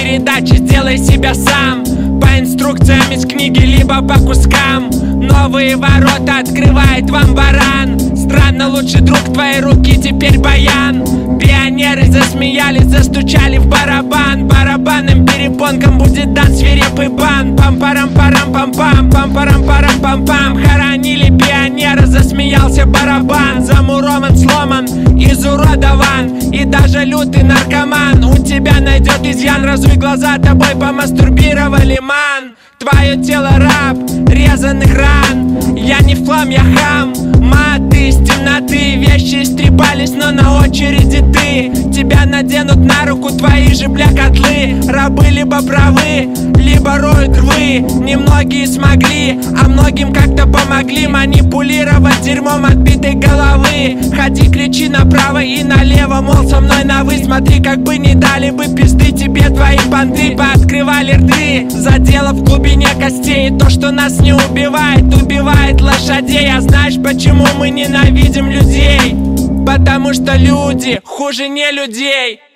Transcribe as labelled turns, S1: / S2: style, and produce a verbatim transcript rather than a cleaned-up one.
S1: передачи сделай себя сам. По инструкциям из книги, либо по кускам. Новые ворота открывает вам баран. Странно, лучший друг твоей руки теперь баян. Пионеры засмеялись, застучали в барабан. Барабанным перепонкам будет дан свирепый бан. Пам-парам-парам-пам-пам, пам-парам-парам-пам-пам. Хоронили пионера, засмеялся барабан. Замурован, сломан, изуродован. И даже лютый наркоман у тебя найдет изъян. Разуй глаза, тобой помастурбировали, ман. Твое тело раб резаных ран. Я не в хлам, я хам. Маты из темноты, вещи истрепались, но на очереди ты. Тебя наденут на руку твои же, бля, котлы. Рабы либо правы, либо роют рвы. Немногие смогли, а многим как-то помогли манипулировать дерьмом отбитой головы. Ходи, кричи направо и налево, мол, со мной на вы. Смотри, как бы не дали бы пизды тебе твои понты. Пооткрывали рты, задело в глубине костей. И то, что нас не убивает, убивает лошадей. А знаешь, почему мы ненавидим людей? Потому что люди хуже не людей.